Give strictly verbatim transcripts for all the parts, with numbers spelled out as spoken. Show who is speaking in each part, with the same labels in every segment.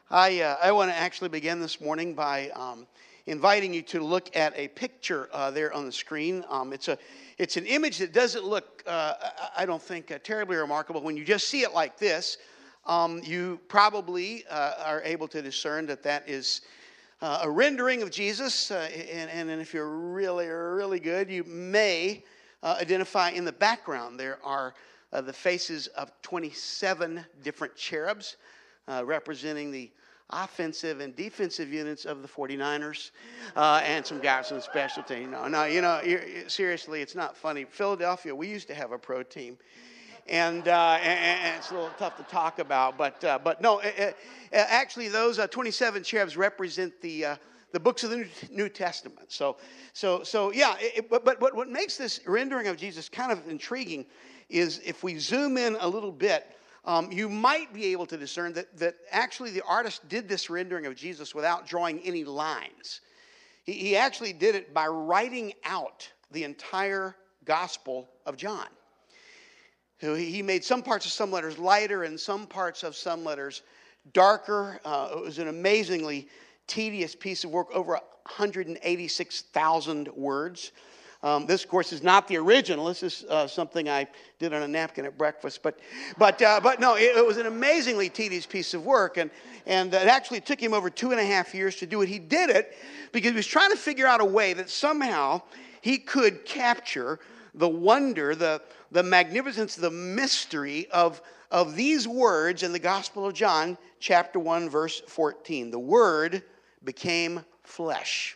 Speaker 1: I, uh, I want to actually begin this morning by um, inviting you to look at a picture uh, there on the screen. Um, it's a it's an image that doesn't look, uh, I don't think, uh, terribly remarkable. When you just see it like this, um, you probably uh, are able to discern that that is uh, a rendering of Jesus. Uh, and, and, and if you're really, really good, you may uh, identify in the background there are uh, the faces of twenty-seven different cherubs uh, representing the offensive and defensive units of the forty-niners, uh, and some guys on the special team. No, no, you know, you're, seriously, it's not funny. Philadelphia, we used to have a pro team, and, uh, and, and it's a little tough to talk about, but uh, but no, uh, uh, actually, those uh, twenty-seven cherubs represent the uh, the books of the New Testament. So, so, so, yeah. It, but but what makes this rendering of Jesus kind of intriguing is if we zoom in a little bit. Um, you might be able to discern that, that actually the artist did this rendering of Jesus without drawing any lines. He, he actually did it by writing out the entire Gospel of John. So he, he made some parts of some letters lighter and some parts of some letters darker. Uh, it was an amazingly tedious piece of work, over one hundred eighty-six thousand words. Um, this, of course, is not the original. This is uh, something I did on a napkin at breakfast. But, but, uh, but no, it, it was an amazingly tedious piece of work, and and it actually took him over two and a half years to do it. He did it because he was trying to figure out a way that somehow he could capture the wonder, the the magnificence, the mystery of of these words in the Gospel of John, chapter one, verse fourteen. The Word became flesh.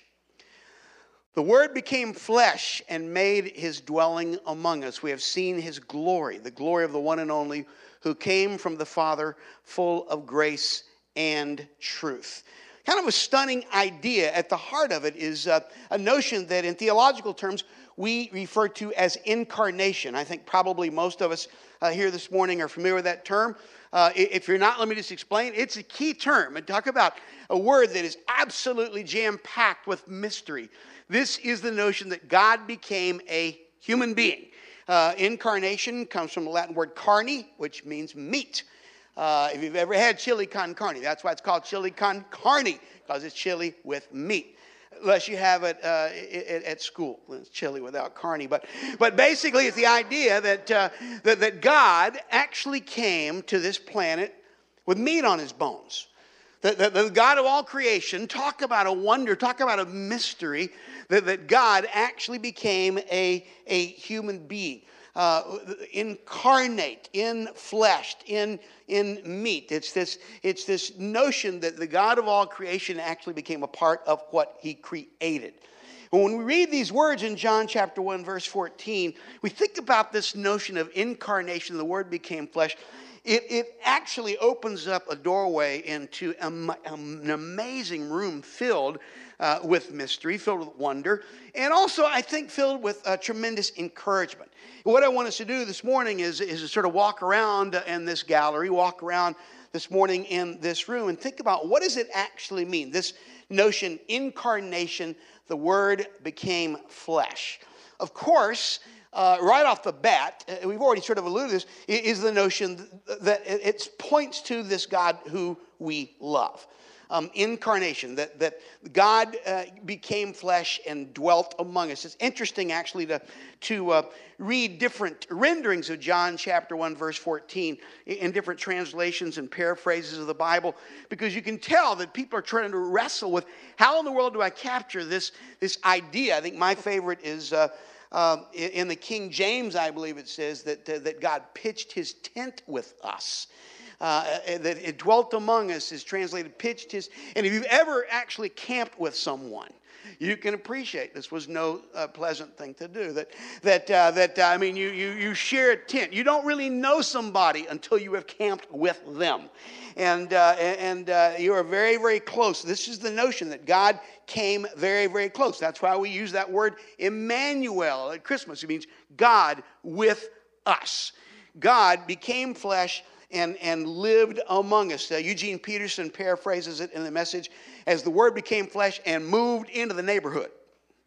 Speaker 1: The Word became flesh and made his dwelling among us. We have seen his glory, the glory of the one and only who came from the Father, full of grace and truth. Kind of a stunning idea. At the heart of it is uh, a notion that in theological terms we refer to as incarnation. I think probably most of us uh, here this morning are familiar with that term. Uh, if you're not, let me just explain. It's a key term. And talk about a word that is absolutely jam-packed with mystery. This is the notion that God became a human being. Uh, incarnation comes from the Latin word carne, which means meat. Uh, if you've ever had chili con carne, that's why it's called chili con carne, because it's chili with meat. Unless you have it uh, at school. It's chili without carne. But, but basically it's the idea that, uh, that, that God actually came to this planet with meat on his bones. The, the, the God of all creation, talk about a wonder, talk about a mystery, that, that God actually became a, a human being. Uh, incarnate, in fleshed, in in meat. It's this it's this notion that the God of all creation actually became a part of what he created. And when we read these words in John chapter one, verse fourteen, we think about this notion of incarnation. The Word became flesh. It, it actually opens up a doorway into a, an amazing room filled uh, with mystery, filled with wonder, and also, I think, filled with uh, tremendous encouragement. What I want us to do this morning is, is to sort of walk around in this gallery, walk around this morning in this room, and think about what does it actually mean, this notion, incarnation, the Word became flesh. Of course, Uh, right off the bat, uh, we've already sort of alluded to this, is the notion that it points to this God who we love. Um, incarnation, that, that God uh, became flesh and dwelt among us. It's interesting actually to, to uh, read different renderings of John chapter one, verse fourteen in different translations and paraphrases of the Bible, because you can tell that people are trying to wrestle with how in the world do I capture this, this idea. I think my favorite is... Uh, Um, in the King James, I believe it says that, uh, that God pitched his tent with us. Uh, that it dwelt among us is translated pitched his. And if you've ever actually camped with someone, you can appreciate this was no uh, pleasant thing to do. That that uh, that uh, I mean, you you you share a tent. You don't really know somebody until you have camped with them, and uh, and uh, you are very very close. This is the notion that God came very very close. That's why we use that word Emmanuel at Christmas. It means God with us. God became flesh and, and lived among us. Uh, Eugene Peterson paraphrases it in the Message as the Word became flesh and moved into the neighborhood.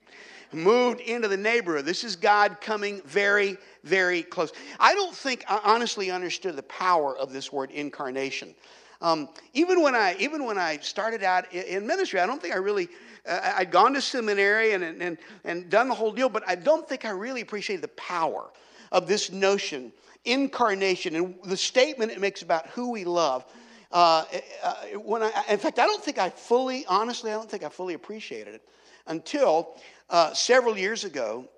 Speaker 1: moved into the neighborhood. This is God coming very, very close. I don't think I honestly understood the power of this word incarnation. Um, even when I even when I started out in ministry, I don't think I really uh, I'd gone to seminary and, and and done the whole deal, but I don't think I really appreciated the power of this notion, incarnation, and the statement it makes about who we love. Uh, uh, when I, in fact, I don't think I fully, honestly, I don't think I fully appreciated it until uh, several years ago.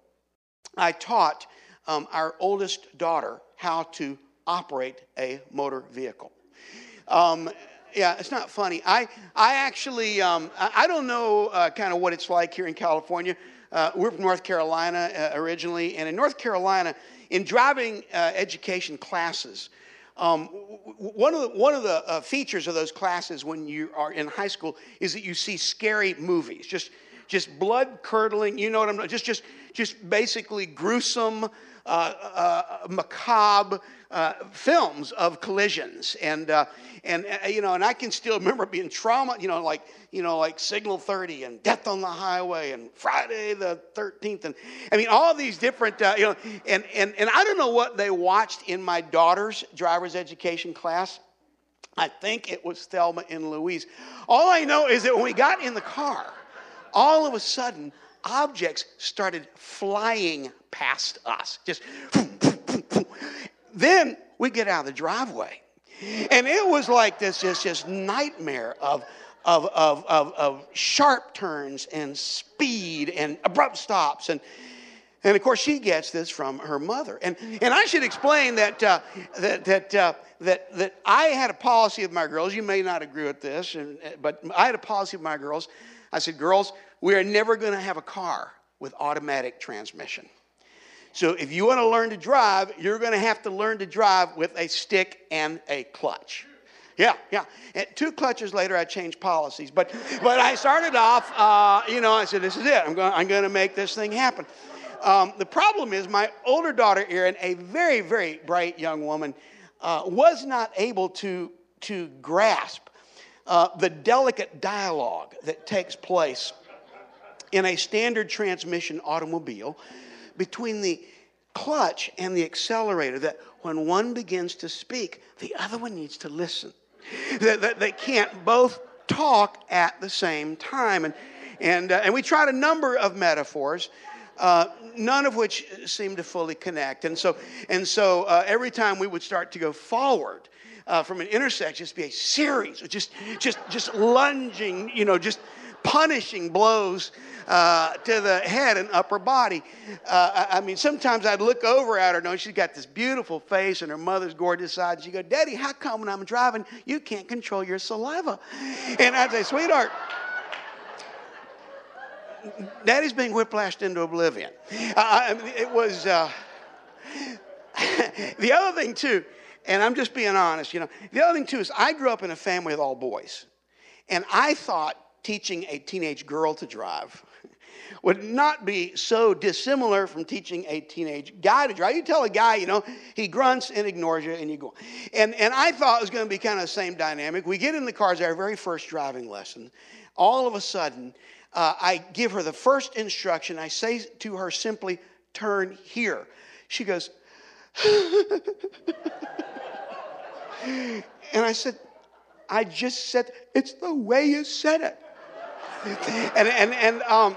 Speaker 1: I taught um, our oldest daughter how to operate a motor vehicle. Um, yeah, it's not funny. I I actually um, I, I don't know uh, kind of what it's like here in California. Uh, we're from North Carolina uh, originally, and in North Carolina, in driving uh, education classes, um, one of the, one of the uh, features of those classes when you are in high school is that you see scary movies, just just blood curdling. You know what I'm just just just basically gruesome, uh, uh, macabre uh, films of collisions, and uh, and uh, you know, and I can still remember being trauma. You know, like you know, like Signal thirty and Death on the Highway and Friday the thirteenth, and I mean all these different uh, you know, and and and I don't know what they watched in my daughter's driver's education class. I think it was Thelma and Louise. All I know is that when we got in the car, all of a sudden, objects started flying past us. Just boom, boom, boom, boom. Then we get out of the driveway. And it was like this just, just nightmare of, of, of, of, of sharp turns and speed and abrupt stops. And, and of course, she gets this from her mother. And, and I should explain that, uh, that, that, uh, that, that I had a policy with my girls. You may not agree with this, and, but I had a policy with my girls. I said, girls, we are never going to have a car with automatic transmission. So if you want to learn to drive, you're going to have to learn to drive with a stick and a clutch. Yeah, yeah. And two clutches later, I changed policies. But but I started off, uh, you know, I said, this is it. I'm going I'm going to make this thing happen. Um, the problem is my older daughter, Erin, a very, very bright young woman, uh, was not able to, to grasp uh, the delicate dialogue that takes place in a standard transmission automobile between the clutch and the accelerator, that when one begins to speak, the other one needs to listen. That, that they can't both talk at the same time. And, and, uh, and we tried a number of metaphors, uh, none of which seemed to fully connect. And so, and so uh, every time we would start to go forward uh, from an intersection, it'd be a series of just, just, just lunging, you know, just punishing blows uh, to the head and upper body. Uh, I, I mean, sometimes I'd look over at her, know she's got this beautiful face and her mother's gorgeous eyes. She'd go, Daddy, how come when I'm driving, you can't control your saliva? And I'd say, sweetheart, Daddy's being whiplashed into oblivion. Uh, I mean, it was, uh, the other thing too, and I'm just being honest, you know, the other thing too is I grew up in a family with all boys. And I thought teaching a teenage girl to drive would not be so dissimilar from teaching a teenage guy to drive. You tell a guy, you know, he grunts and ignores you, and you go. And, and I thought it was going to be kind of the same dynamic. We get in the cars, our very first driving lesson. All of a sudden, uh, I give her the first instruction. I say to her simply, turn here. She goes, and I said, I just said, it's the way you said it. And, and, and, um,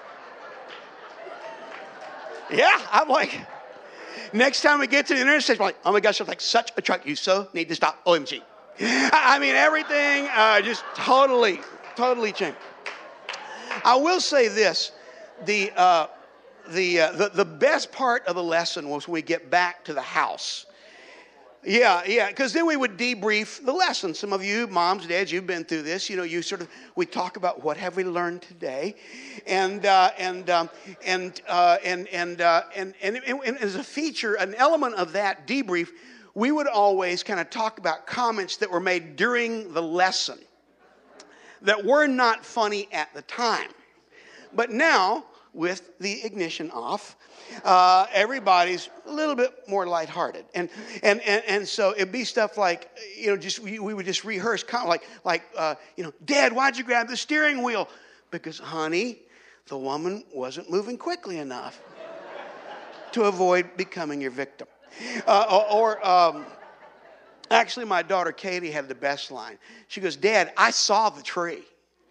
Speaker 1: yeah, I'm like, next time we get to the intersection, I'm like, oh my gosh, I'm like such a truck. You so need to stop. O M G. I mean, everything uh, just totally, totally changed. I will say this, the, uh, the, uh, the, the best part of the lesson was when we get back to the house. Yeah, yeah, because then we would debrief the lesson. Some of you, moms, dads, you've been through this. You know, you sort of, we talk about what have we learned today, and uh, and um, and, uh, and and uh, and and and and as a feature, an element of that debrief, we would always kind of talk about comments that were made during the lesson that were not funny at the time, but now with the ignition off, uh, everybody's a little bit more lighthearted. And, and, and, and so it'd be stuff like, you know, just we, we would just rehearse, kind of like, like uh, you know, Dad, why'd you grab the steering wheel? Because, honey, the woman wasn't moving quickly enough to avoid becoming your victim. Uh, or, um, actually, my daughter Katie had the best line. She goes, Dad, I saw the tree.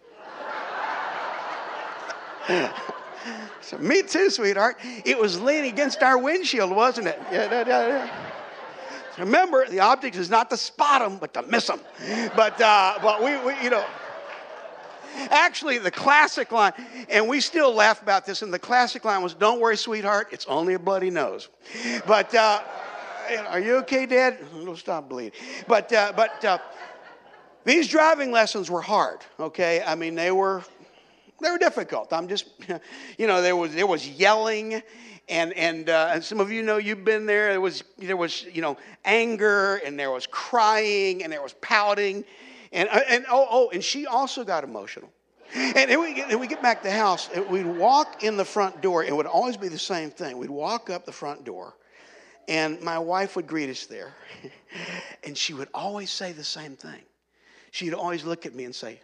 Speaker 1: So, me too, sweetheart. It was leaning against our windshield, wasn't it? Yeah, yeah, yeah, yeah. Remember, the object is not to spot them, but to miss them. But, uh, but we, we, you know, actually, the classic line, and we still laugh about this, and the classic line was, don't worry, sweetheart, it's only a bloody nose. But, uh, are you okay, Dad? It'll stop bleeding. But, uh, but uh, these driving lessons were hard, okay? I mean, they were... They were difficult. I'm just, you know, there was there was yelling, and and uh, and some of you know you've been there. There was there was you know anger, and there was crying, and there was pouting, and and oh oh, and she also got emotional. And then we get, then we get back to the house. We'd walk in the front door. It would always be the same thing. We'd walk up the front door, and my wife would greet us there, and she would always say the same thing. She'd always look at me and say,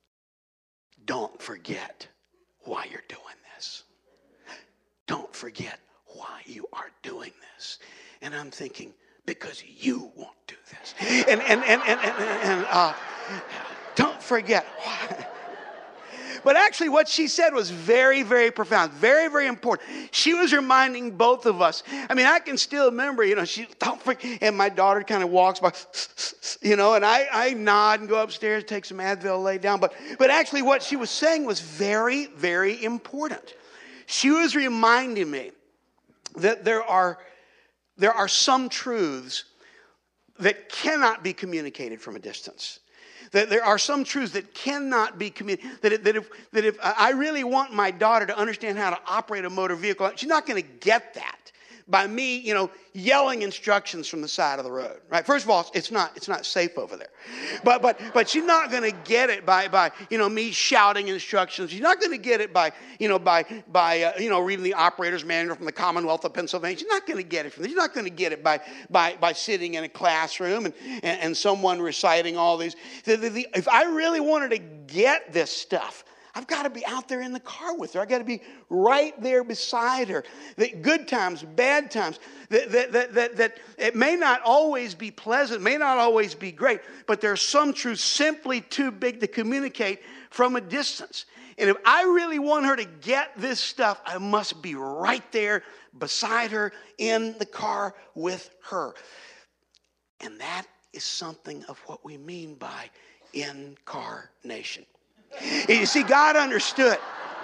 Speaker 1: don't forget why you're doing this. Don't forget why you are doing this. And I'm thinking, because you won't do this. And and and and and, and uh, don't forget why. But actually what she said was very, very profound, very, very important. She was reminding both of us. I mean, I can still remember, you know, she, don't forget, and my daughter kind of walks by, you know, and I, I nod and go upstairs, take some Advil, lay down. But, but actually what she was saying was very, very important. She was reminding me that there are, there are some truths that cannot be communicated from a distance. That there are some truths that cannot be communicated. That, that, if, that if I really want my daughter to understand how to operate a motor vehicle, she's not going to get that by me, you know, yelling instructions from the side of the road. Right? First of all, it's not it's not safe over there. But but but she's not going to get it by by you know me shouting instructions. She's not going to get it by you know by by uh, you know reading the operator's manual from the Commonwealth of Pennsylvania. She's not going to get it from. She's not going to get it by by by sitting in a classroom and and, and someone reciting all these. The, the, the, if I really wanted to get this stuff, I've got to be out there in the car with her. I've got to be right there beside her. That good times, bad times, that, that, that, that, that it may not always be pleasant, may not always be great, but there are some truths simply too big to communicate from a distance. And if I really want her to get this stuff, I must be right there beside her in the car with her. And that is something of what we mean by incarnation. You see, God understood.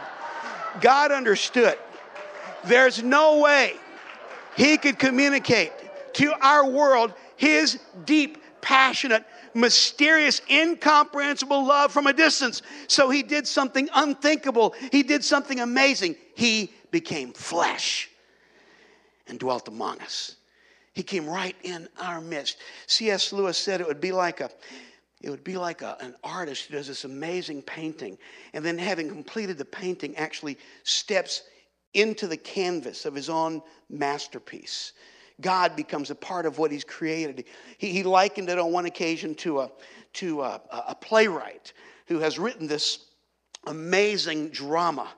Speaker 1: God understood. There's no way he could communicate to our world his deep, passionate, mysterious, incomprehensible love from a distance. So he did something unthinkable. He did something amazing. He became flesh and dwelt among us. He came right in our midst. C S Lewis said it would be like a It would be like a, an artist who does this amazing painting, and then having completed the painting actually steps into the canvas of his own masterpiece. God becomes a part of what he's created. He, he likened it on one occasion to a, to a, a playwright who has written this amazing drama.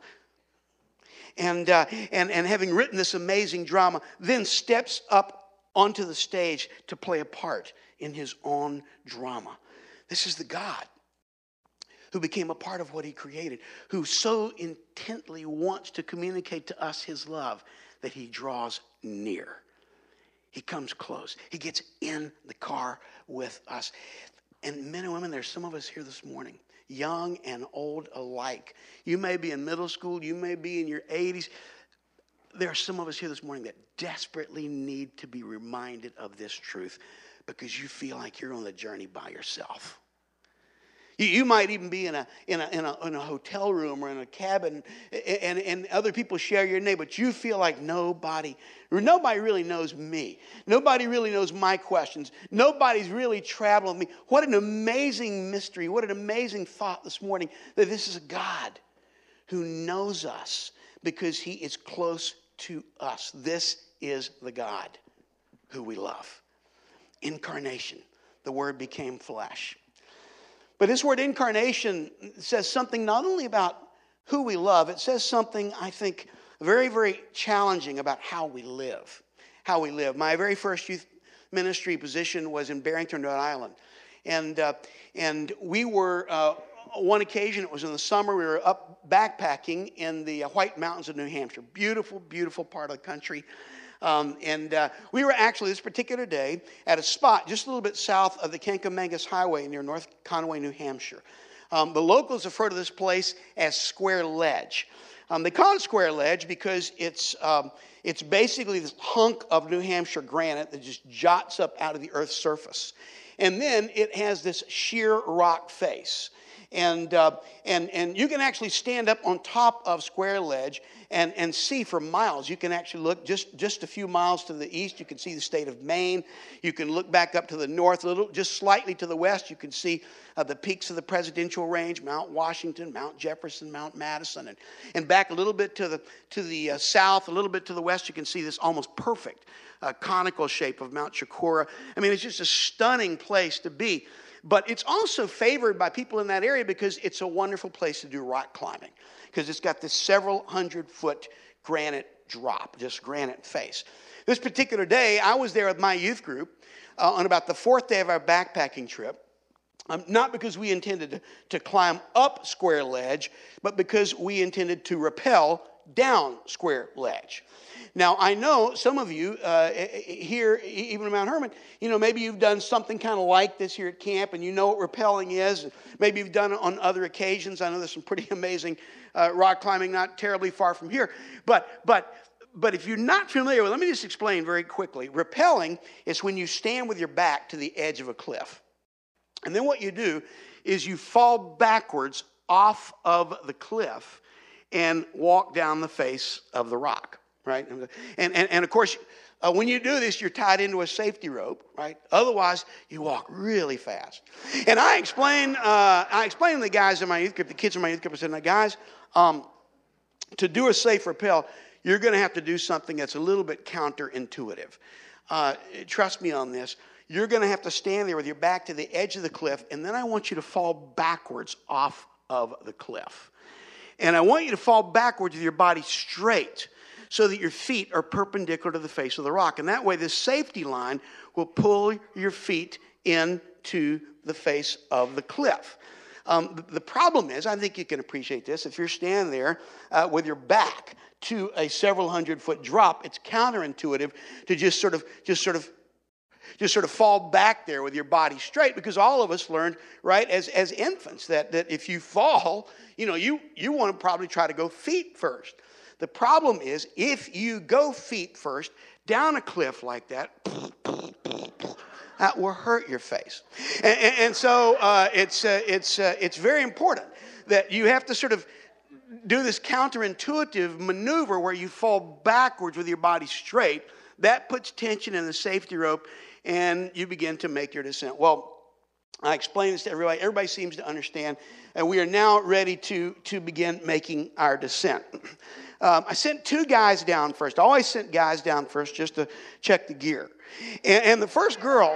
Speaker 1: And, uh, and, and having written this amazing drama, then steps up onto the stage to play a part in his own drama. This is the God who became a part of what he created, who so intently wants to communicate to us his love that he draws near. He comes close. He gets in the car with us. And men and women, there's some of us here this morning, young and old alike. You may be in middle school. You may be in your eighties. There are some of us here this morning that desperately need to be reminded of this truth because you feel like you're on the journey by yourself. You, you might even be in a, in, a, in, a, in a hotel room or in a cabin and, and other people share your name, but you feel like nobody, nobody really knows me. Nobody really knows my questions. Nobody's really traveling with me. What an amazing mystery. What an amazing thought this morning that this is a God who knows us because he is close to us. This is the God who we love. Incarnation. The Word became flesh. But this word incarnation says something not only about who we love, it says something, I think, very, very challenging about how we live. How we live. My very first youth ministry position was in Barrington, Rhode Island. And, uh, and we were, uh, one occasion, it was in the summer, we were up backpacking in the uh, White Mountains of New Hampshire. Beautiful, beautiful part of the country. Um, and uh, we were actually, this particular day, at a spot just a little bit south of the Kankamangas Highway near North Conway, New Hampshire. Um, the locals refer to this place as Square Ledge. Um, they call it Square Ledge because it's, um, it's basically this hunk of New Hampshire granite that just jots up out of the earth's surface. And then it has this sheer rock face. And, uh, and, and you can actually stand up on top of Square Ledge and, and see for miles. You can actually look just, just a few miles to the east. You can see the state of Maine. You can look back up to the north, a little, just slightly to the west. You can see uh, the peaks of the Presidential Range, Mount Washington, Mount Jefferson, Mount Madison. And, and back a little bit to the, to the uh, south, a little bit to the west, you can see this almost perfect uh, conical shape of Mount Chicora. I mean, it's just a stunning place to be. But it's also favored by people in that area because it's a wonderful place to do rock climbing. Because it's got this several hundred foot granite drop, just granite face. This particular day, I was there with my youth group uh, on about the fourth day of our backpacking trip. Um, not because we intended to, to climb up Square Ledge, but because we intended to rappel down Square Ledge. Now, I know some of you uh, here, even in Mount Hermon, you know, maybe you've done something kind of like this here at camp, and you know what rappelling is. Maybe you've done it on other occasions. I know there's some pretty amazing uh, rock climbing not terribly far from here. But, but, but if you're not familiar with it, let me just explain very quickly. Rappelling is when you stand with your back to the edge of a cliff. And then what you do is you fall backwards off of the cliff and walk down the face of the rock. Right? And, and, and of course, uh, when you do this, you're tied into a safety rope, right? Otherwise, you walk really fast. And I explain, uh, I explain to the guys in my youth group, the kids in my youth group, I said, now guys, um, to do a safe rappel, you're going to have to do something that's a little bit counterintuitive. Uh, trust me on this. You're going to have to stand there with your back to the edge of the cliff, and then I want you to fall backwards off of the cliff. And I want you to fall backwards with your body straight, so that your feet are perpendicular to the face of the rock. And that way, this safety line will pull your feet into the face of the cliff. Um, the, the problem is, I think you can appreciate this, if you're standing there uh, with your back to a several hundred foot drop, it's counterintuitive to just sort of, just sort of, just sort of fall back there with your body straight, because all of us learned, right, as, as infants, that, that if you fall, you know, you, you want to probably try to go feet first. The problem is, if you go feet first down a cliff like that, that will hurt your face. And, and, and so uh, it's, uh, it's, uh, it's very important that you have to sort of do this counterintuitive maneuver where you fall backwards with your body straight. That puts tension in the safety rope, and you begin to make your descent. Well, I explained this to everybody. Everybody seems to understand, and we are now ready to, to begin making our descent. Um, I sent two guys down first. I always sent guys down first just to check the gear. And, and the first girl,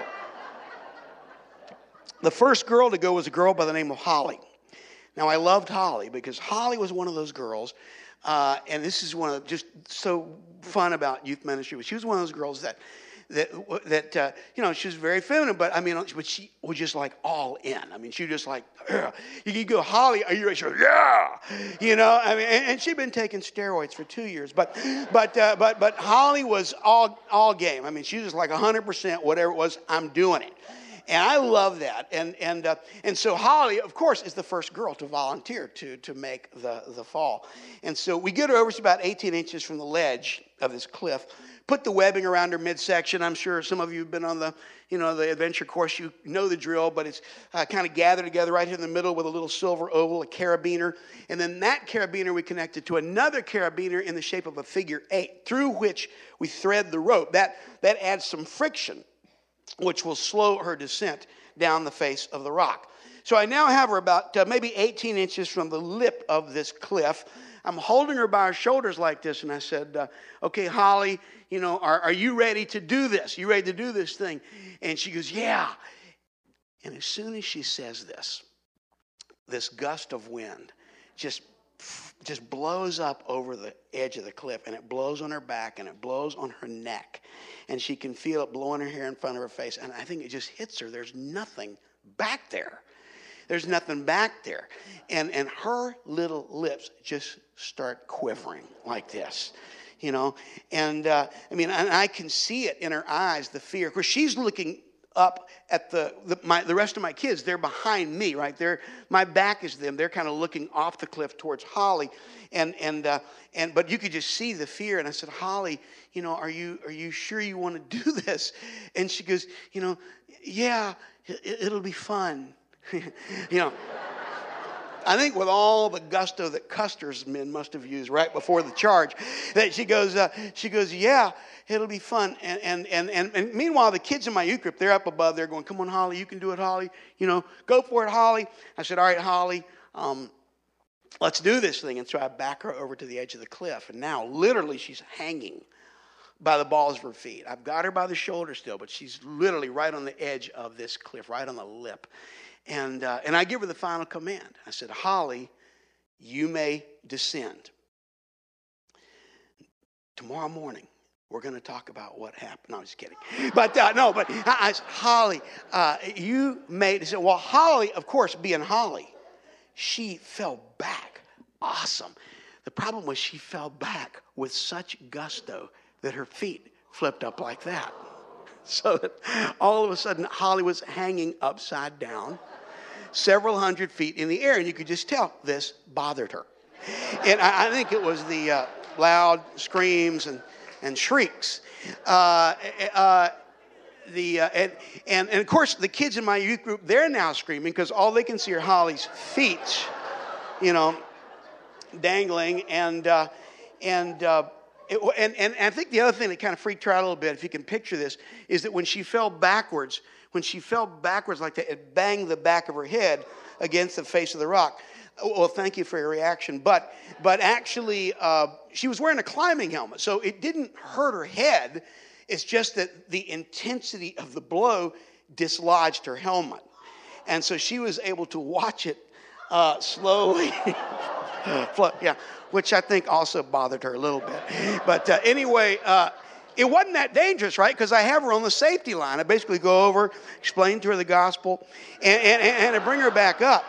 Speaker 1: the first girl to go was a girl by the name of Holly. Now, I loved Holly because Holly was one of those girls, uh, and this is one of just so fun about youth ministry. She was one of those girls that, that, that uh, you know, she was very feminine, but I mean, but she was just like all in. I mean, she was just like, yeah. You could go, Holly, are you ready? She goes, yeah. You know, I mean, and, and she'd been taking steroids for two years, but, but, uh, but, but Holly was all, all game. I mean, she was like one hundred percent, whatever it was, I'm doing it. And I love that. And, and, uh, and so Holly, of course, is the first girl to volunteer to, to make the, the fall. And so we get her over to about eighteen inches from the ledge of this cliff, put the webbing around her midsection. I'm sure some of you have been on the, you know, the adventure course. You know the drill, but it's uh, kind of gathered together right here in the middle with a little silver oval, a carabiner. And then that carabiner we connected to another carabiner in the shape of a figure eight, through which we thread the rope. That, that adds some friction, which will slow her descent down the face of the rock. So I now have her about uh, maybe eighteen inches from the lip of this cliff. I'm holding her by her shoulders like this, and I said, uh, okay, Holly, you know, are, are you ready to do this? You ready to do this thing? And she goes, yeah. And as soon as she says this, this gust of wind just just blows up over the edge of the cliff, and it blows on her back, and it blows on her neck, and she can feel it blowing her hair in front of her face, and I think it just hits her. There's nothing back there. There's nothing back there. And, and her little lips just start quivering like this, you know. And, uh, I mean, and I can see it in her eyes, the fear. Of course, she's looking up at the the, my, the rest of my kids. They're behind me, right? They're, my back is them. They're kind of looking off the cliff towards Holly. And, and, uh, and, but you could just see the fear. And I said, Holly, you know, are you, are you sure you want to do this? And she goes, you know, yeah, it, it'll be fun. you know, I think with all the gusto that Custer's men must have used right before the charge, that she goes, uh, she goes, yeah, it'll be fun. And, and and and and meanwhile, the kids in my youth group, they're up above, they're going, come on, Holly, you can do it, Holly. You know, go for it, Holly. I said, all right, Holly, um, let's do this thing. And so I back her over to the edge of the cliff, and now literally she's hanging by the balls of her feet. I've got her by the shoulder still, but she's literally right on the edge of this cliff, right on the lip. And uh, and I give her the final command. I said, Holly, you may descend. Tomorrow morning, we're going to talk about what happened. No, I'm just kidding. But uh, no, but I, I said, Holly, uh, you may descend. Well, Holly, of course, being Holly, she fell back. Awesome. The problem was she fell back with such gusto that her feet flipped up like that. So that all of a sudden, Holly was hanging upside down, several hundred feet in the air. And you could just tell this bothered her. And I, I think it was the uh, loud screams and, and shrieks. Uh, uh, the uh, and, and, and, of course, the kids in my youth group, they're now screaming because all they can see are Holly's feet, you know, dangling. And, uh, and, uh, It, and, and I think the other thing that kind of freaked her out a little bit, if you can picture this, is that when she fell backwards, when she fell backwards like that, it banged the back of her head against the face of the rock. Well, thank you for your reaction. But but actually, uh, she was wearing a climbing helmet, so it didn't hurt her head. It's just that the intensity of the blow dislodged her helmet. And so she was able to watch it uh, slowly float. Yeah. Which I think also bothered her a little bit. But uh, anyway, uh, it wasn't that dangerous, right? Because I have her on the safety line. I basically go over, explain to her the gospel, and, and, and I bring her back up.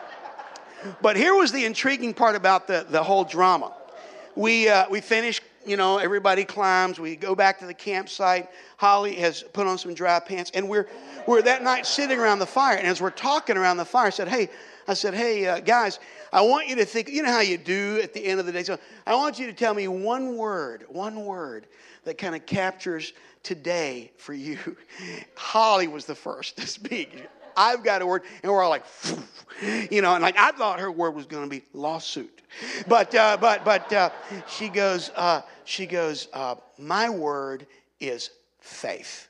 Speaker 1: But here was the intriguing part about the, the whole drama. We, uh, we finish, you know, everybody climbs. We go back to the campsite. Holly has put on some dry pants. And we're, we're that night sitting around the fire. And as we're talking around the fire, I said, hey, I said, hey, uh, guys, I want you to think, you know how you do at the end of the day. So I want you to tell me one word, one word that kind of captures today for you. Holly was the first to speak. I've got a word, and we're all like, you know, and like I thought her word was going to be lawsuit, but uh, but but uh, she goes, uh, she goes, uh, my word is faith.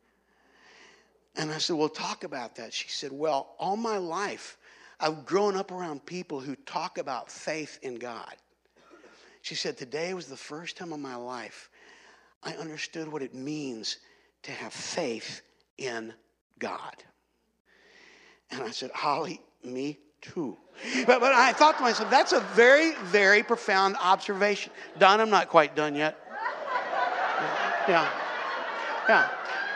Speaker 1: And I said, well, talk about that. She said, well, all my life, I've grown up around people who talk about faith in God. She said, today was the first time in my life I understood what it means to have faith in God. And I said, Holly, me too. But, but I thought to myself, that's a very, very profound observation. Don, I'm not quite done yet. Yeah. Yeah.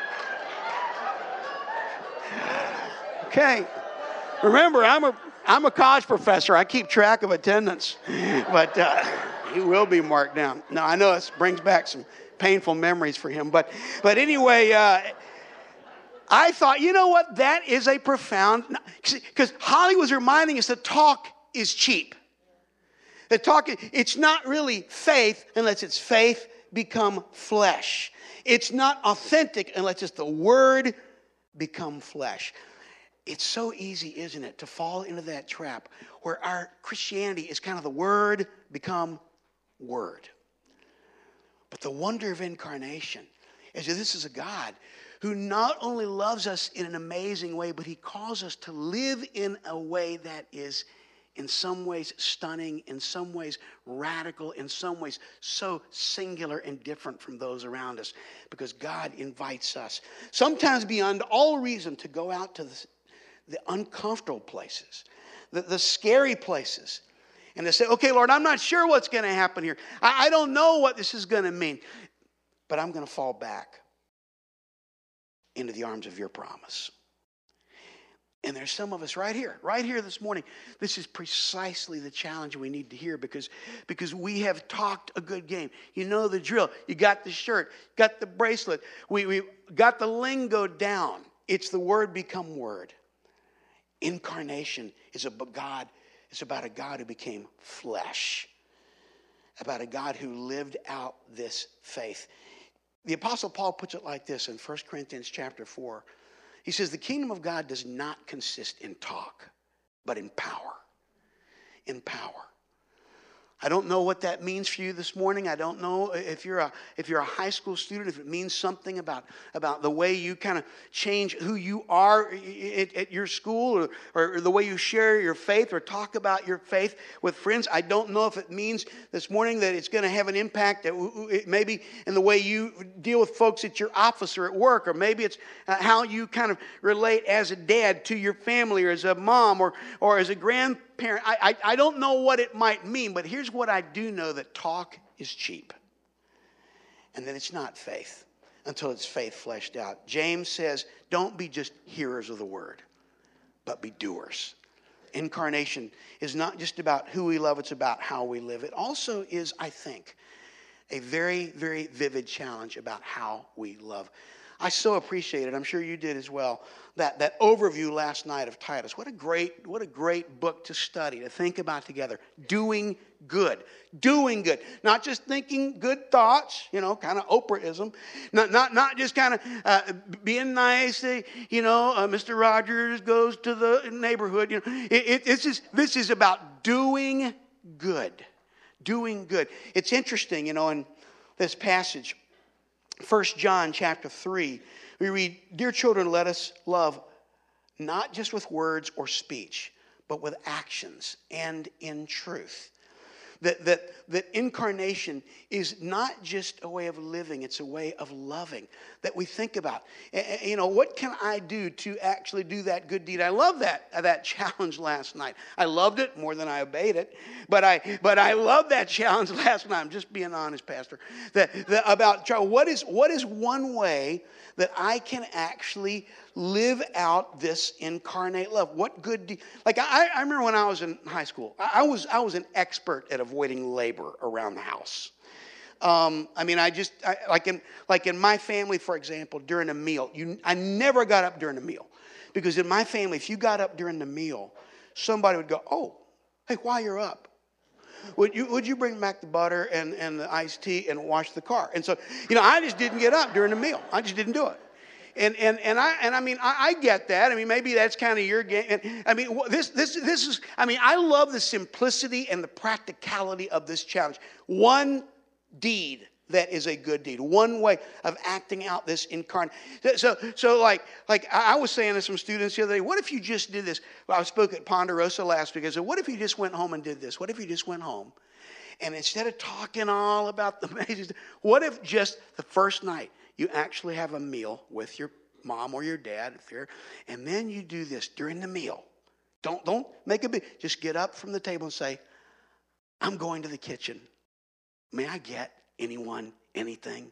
Speaker 1: Okay. Remember, I'm a I'm a college professor. I keep track of attendance, but uh, he will be marked down. Now I know this brings back some painful memories for him, but but anyway, uh, I thought, you know what? That is a profound, because Holly was reminding us that talk is cheap. That talk, it's not really faith unless it's faith become flesh. It's not authentic unless it's the word become flesh. It's so easy, isn't it, to fall into that trap where our Christianity is kind of the word become word. But the wonder of incarnation is that this is a God who not only loves us in an amazing way, but he calls us to live in a way that is in some ways stunning, in some ways radical, in some ways so singular and different from those around us. Because God invites us, sometimes beyond all reason, to go out to the, the uncomfortable places, the, the scary places, And to say, okay, Lord, I'm not sure what's going to happen here. I, I don't know what this is going to mean. But I'm going to fall back into the arms of your promise. And there's some of us right here, right here this morning. This is precisely the challenge we need to hear because, because we have talked a good game. You know the drill. You got the shirt, got the bracelet. We, we got the lingo down. It's the word become word. Incarnation is a God. It's about a God who became flesh. About a God who lived out this faith. The Apostle Paul puts it like this in First Corinthians chapter four. He says, the kingdom of God does not consist in talk, but in power. In power. I don't know what that means for you this morning. I don't know if you're a if you're a high school student, if it means something about, about the way you kind of change who you are at, at your school or, or the way you share your faith or talk about your faith with friends. I don't know if it means this morning that it's going to have an impact that maybe in the way you deal with folks at your office or at work, or maybe it's how you kind of relate as a dad to your family or as a mom or, or as a grandparent. Parent, I, I, I don't know what it might mean, but here's what I do know, that talk is cheap. And that it's not faith until it's faith fleshed out. James says, don't be just hearers of the word, but be doers. Incarnation is not just about who we love, it's about how we live. It also is, I think, a very, very vivid challenge about how we love. I so appreciate it. I'm sure you did as well. That, that overview last night of Titus. What a great, what a great book to study, to think about together. Doing good. Doing good. Not just thinking good thoughts, you know, kind of Oprahism. Not, not, not just kind of uh, being nice, uh, you know, uh, Mister Rogers goes to the neighborhood. You know, it, it, it's just, this is about doing good. Doing good. It's interesting, you know, in this passage, First John chapter three, we read, dear children, let us love not just with words or speech, but with actions and in truth. That, that, that incarnation is not just a way of living, it's a way of loving that we think about. You know, what can I do to actually do that good deed? I love that, that challenge last night. I loved it more than I obeyed it. But I but I love that challenge last night. I'm just being honest, Pastor. That, that about what is what is one way that I can actually live out this incarnate love? What good deed? Like I, I remember when I was in high school, I, I was I was an expert at avoiding labor around the house. Um, I mean, I just I, like in like in my family, for example, during a meal, you I never got up during a meal, because in my family, if you got up during the meal, somebody would go, "Oh, hey, while you're up, would you would you bring back the butter and, and the iced tea and wash the car?" And so, you know, I just didn't get up during the meal. I just didn't do it. And and and I and I mean I, I get that. I mean, maybe that's kind of your game. And, I mean this this this is. I mean, I love the simplicity and the practicality of this challenge. One deed that is a good deed. One way of acting out this incarnate. So so like like I was saying to some students the other day, what if you just did this? Well, I spoke at Ponderosa last week. I said, what if you just went home and did this? What if you just went home and instead of talking all about the amazing stuff, what if just the first night you actually have a meal with your mom or your dad, if they're, and then you do this during the meal. Don't don't make a big. Just get up from the table and say, "I'm going to the kitchen. May I get anyone anything?"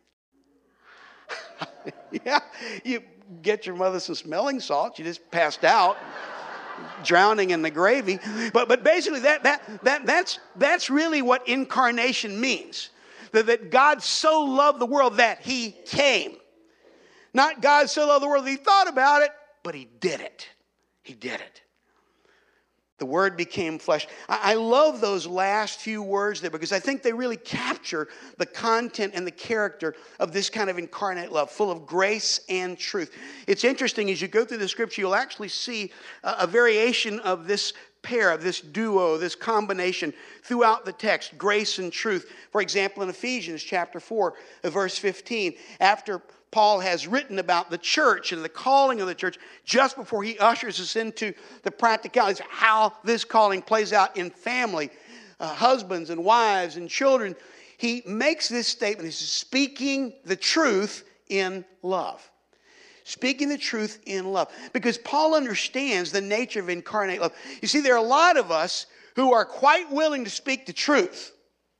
Speaker 1: Yeah, you get your mother some smelling salts. You just passed out, drowning in the gravy. But but basically that that that that's that's really what incarnation means. That, that God so loved the world that he came. Not God so loved the world that he thought about it, but he did it. He did it. The Word became flesh. I, I love those last few words there because I think they really capture the content and the character of this kind of incarnate love, full of grace and truth. It's interesting, as you go through the scripture, you'll actually see a, a variation of this pair, of this duo, this combination throughout the text, grace and truth. For example, in Ephesians chapter four, verse fifteen, after Paul has written about the church and the calling of the church, just before he ushers us into the practicalities of how this calling plays out in family, uh, husbands and wives and children, he makes this statement. He says, speaking the truth in love. Speaking the truth in love. Because Paul understands the nature of incarnate love. You see, there are a lot of us who are quite willing to speak the truth,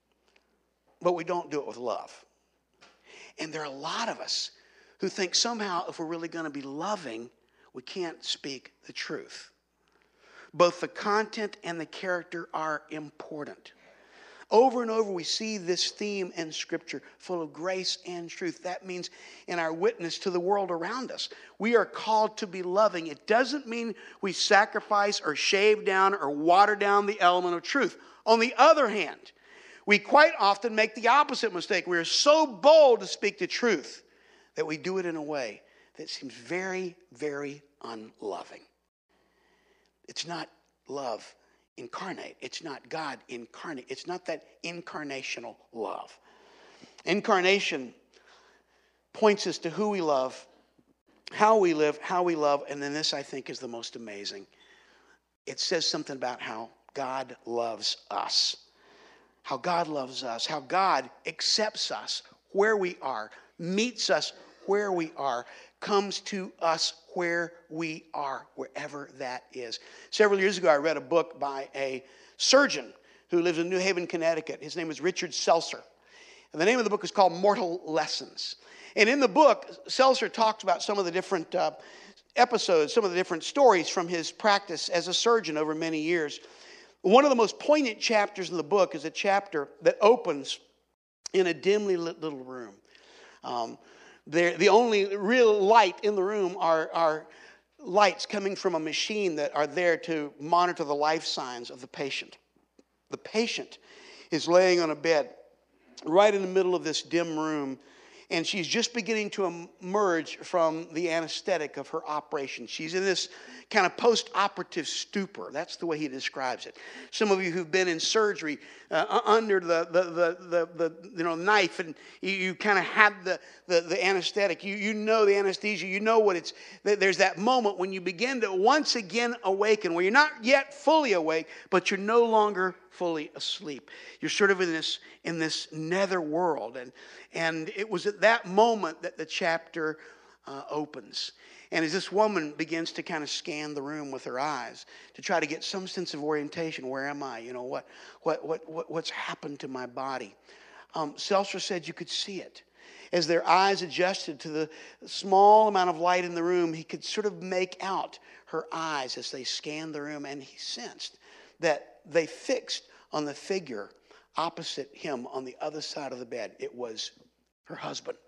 Speaker 1: but we don't do it with love. And there are a lot of us who think somehow if we're really going to be loving, we can't speak the truth. Both the content and the character are important. Over and over we see this theme in Scripture, full of grace and truth. That means in our witness to the world around us, we are called to be loving. It doesn't mean we sacrifice or shave down or water down the element of truth. On the other hand, we quite often make the opposite mistake. We are so bold to speak the truth that we do it in a way that seems very, very unloving. It's not love incarnate. It's not God incarnate. It's not that incarnational love. Incarnation points us to who we love, how we live, how we love, and then this, I think, is the most amazing. It says something about how God loves us. How God loves us. How God accepts us where we are, meets us where we are, comes to us where we are, wherever that is. Several years ago, I read a book by a surgeon who lives in New Haven, Connecticut. His name is Richard Seltzer. And the name of the book is called Mortal Lessons. And in the book, Seltzer talks about some of the different uh, episodes, some of the different stories from his practice as a surgeon over many years. One of the most poignant chapters in the book is a chapter that opens in a dimly lit little room. Um, There, the only real light in the room are, are lights coming from a machine that are there to monitor the life signs of the patient. The patient is laying on a bed right in the middle of this dim room, and she's just beginning to emerge from the anesthetic of her operation. She's in this kind of post-operative stupor. That's the way he describes it. Some of you who've been in surgery uh, under the, the, the, the, the you know, knife, and you, you kind of had the, the, the anesthetic. You, you know the anesthesia. You know what it's, there's that moment when you begin to once again awaken, where you're not yet fully awake, but you're no longer fully asleep. You're sort of in this, in this nether world. And, and it was at that moment that the chapter uh, opens. And as this woman begins to kind of scan the room with her eyes to try to get some sense of orientation, where am I? You know, what, what, what, what what's happened to my body? Um, Seltzer said you could see it. As their eyes adjusted to the small amount of light in the room, he could sort of make out her eyes as they scanned the room, and he sensed that they fixed on the figure opposite him on the other side of the bed. It was her husband.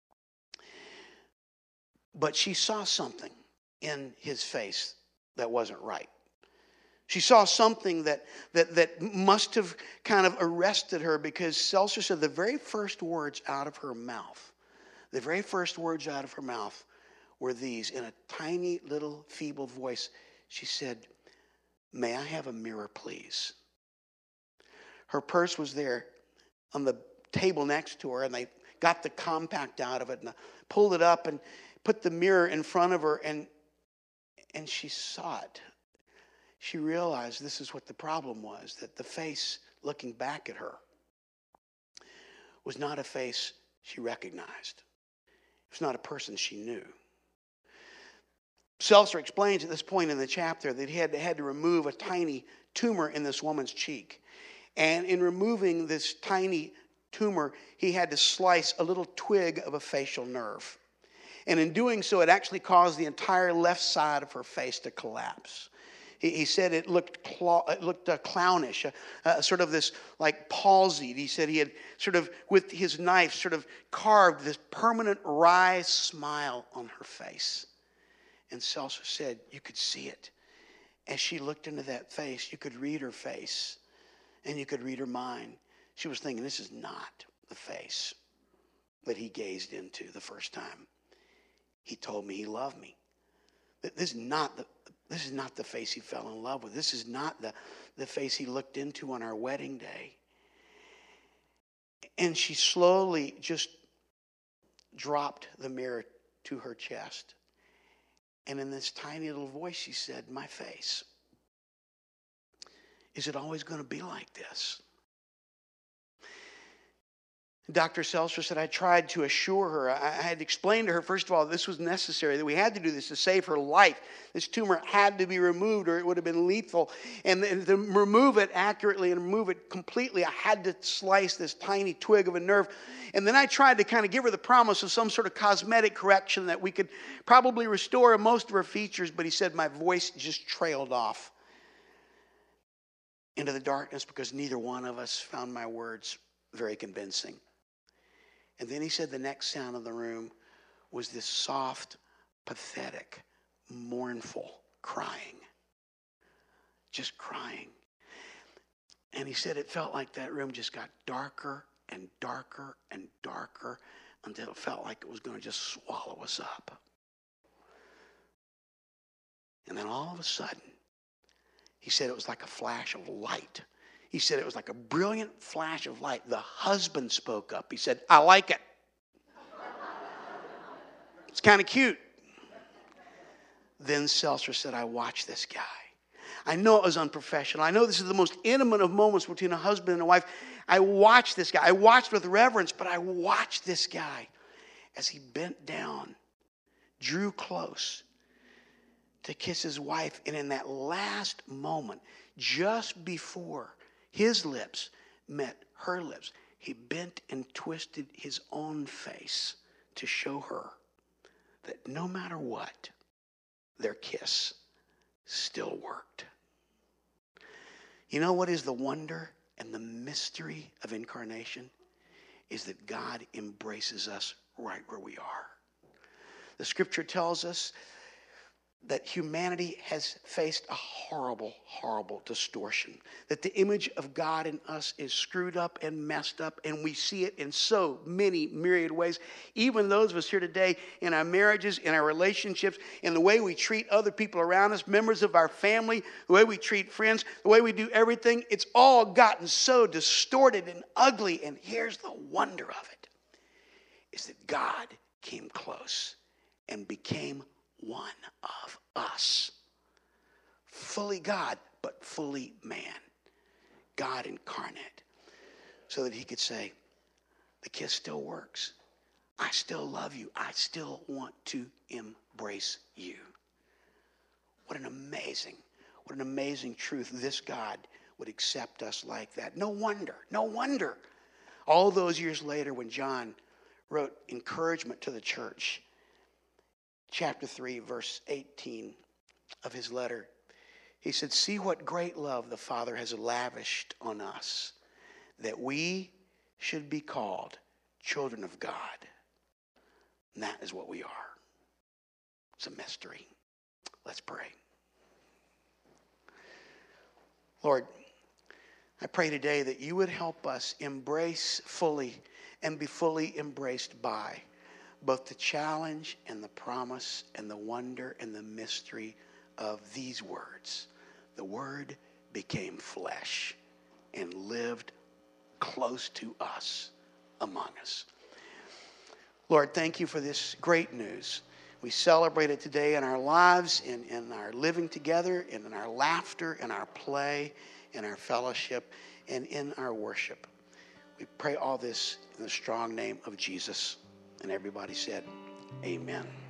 Speaker 1: But she saw something in his face that wasn't right. She saw something that, that, that must have kind of arrested her, because Seltzer said the very first words out of her mouth, the very first words out of her mouth were these, in a tiny little feeble voice. She said, "May I have a mirror, please?" Her purse was there on the table next to her, and they got the compact out of it and pulled it up and put the mirror in front of her, and and she saw it. She realized this is what the problem was, that the face looking back at her was not a face she recognized. It was not a person she knew. Seltzer explains at this point in the chapter that he had, had to remove a tiny tumor in this woman's cheek. And in removing this tiny tumor, he had to slice a little twig of a facial nerve. And in doing so, it actually caused the entire left side of her face to collapse. He, he said it looked cl- it looked uh, clownish, uh, uh, sort of this like palsied. He said he had sort of, with his knife, sort of carved this permanent wry smile on her face. And Seltzer said you could see it. As she looked into that face, you could read her face, and you could read her mind. She was thinking, this is not the face that he gazed into the first time he told me he loved me. This is not the, this is not the face he fell in love with. This is not the, the face he looked into on our wedding day. And she slowly just dropped the mirror to her chest. And in this tiny little voice, she said, "My face. Is it always going to be like this?" Doctor Seltzer said, I tried to assure her. I, I had explained to her, first of all, this was necessary, that we had to do this to save her life. This tumor had to be removed or it would have been lethal. And, and to remove it accurately and remove it completely, I had to slice this tiny twig of a nerve. And then I tried to kind of give her the promise of some sort of cosmetic correction that we could probably restore most of her features. But he said my voice just trailed off into the darkness because neither one of us found my words very convincing. And then he said the next sound in the room was this soft, pathetic, mournful crying. Just crying. And he said it felt like that room just got darker and darker and darker until it felt like it was going to just swallow us up. And then all of a sudden, he said it was like a flash of light. He said it was like a brilliant flash of light. The husband spoke up. He said, I like it. It's kind of cute. Then Seltzer said, I watched this guy. I know it was unprofessional. I know this is the most intimate of moments between a husband and a wife. I watched this guy. I watched with reverence, but I watched this guy as he bent down, drew close to kiss his wife. And in that last moment, just before his lips met her lips, he bent and twisted his own face to show her that no matter what, their kiss still worked. You know what is the wonder and the mystery of incarnation? Is that God embraces us right where we are. The scripture tells us that humanity has faced a horrible, horrible distortion. That the image of God in us is screwed up and messed up, and we see it in so many myriad ways. Even those of us here today, in our marriages, in our relationships, in the way we treat other people around us, members of our family, the way we treat friends, the way we do everything, it's all gotten so distorted and ugly. And here's the wonder of it, is that God came close and became one of us. Fully God, but fully man. God incarnate. So that he could say, the kiss still works. I still love you. I still want to embrace you. What an amazing, what an amazing truth. This God would accept us like that. No wonder, no wonder. All those years later when John wrote encouragement to the church, chapter three, verse eighteen of his letter, he said, see what great love the Father has lavished on us, that we should be called children of God. And that is what we are. It's a mystery. Let's pray. Lord, I pray today that you would help us embrace fully and be fully embraced by both the challenge and the promise and the wonder and the mystery of these words. The Word became flesh and lived close to us, among us. Lord, thank you for this great news. We celebrate it today in our lives, in, in our living together, in our laughter, in our play, in our fellowship, and in our worship. We pray all this in the strong name of Jesus. And everybody said, amen.